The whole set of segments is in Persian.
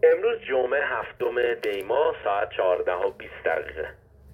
امروز جمعه 7 دی ماه ساعت 14:20.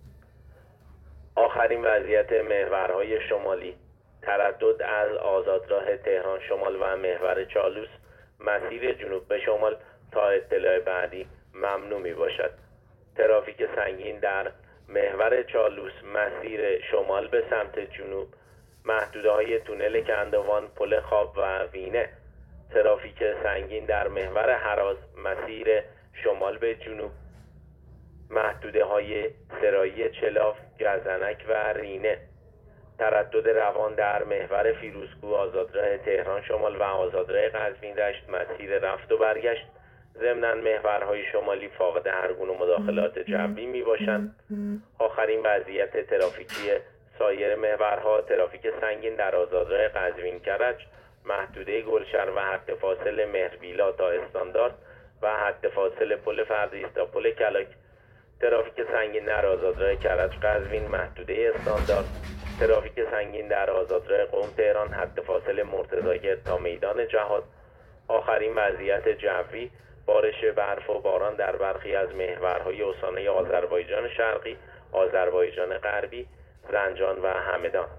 آخرین وضعیت محورهای شمالی: تردد از آزادراه تهران شمال و محور چالوس مسیر جنوب به شمال تا اطلاع بعدی ممنوع می باشد. ترافیک سنگین در محور چالوس مسیر شمال به سمت جنوب، محدوده‌های تونل کندوان، پل خواب و وینه. ترافیک سنگین در محور هراز مسیر شمال به جنوب، محدوده های سرایی چلاف، گزنک و رینه. تردد روان در محور فیروزکوه، آزادراه تهران شمال و آزادراه قزوین رشت مسیر رفت و برگشت. ضمناً محورهای شمالی فاقد هر گونه مداخلات جوی می باشند. آخرین وضعیت ترافیکی سایر محورها: ترافیک سنگین در آزادراه قزوین کرج، محدوده گلشر و حد فاصل مهرویلا تا استاندارد و حد فاصل پل فردیس تا پل کلاک. ترافیک سنگین در آزادراه کرج قزوین، محدوده استاندارد. ترافیک سنگین در آزادراه قم تهران، حد فاصل مرتضی تا میدان جهاد. آخرین وضعیت جوی: بارش برف و باران در برخی از محورهای استانهای آذربایجان شرقی، آذربایجان غربی، زنجان و همدان.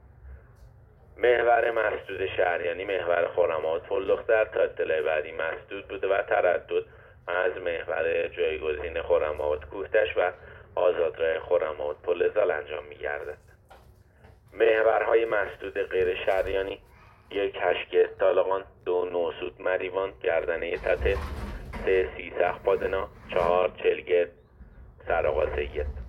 محور مسدود شهریانی محور خرم‌آباد پل دختر تا اطلاع بعدی مسدود بوده و تردد از محور جایگزین خرم‌آباد کوهتش و آزادراه خرم‌آباد پل زال انجام می‌گردد. محورهای مسدود غیر شهریانی: 1 هشگه طالقان، 2 نوسود مریوان گردنه تته، 3 سیسخ پادنا، 4 چلگرد سرآقا سید.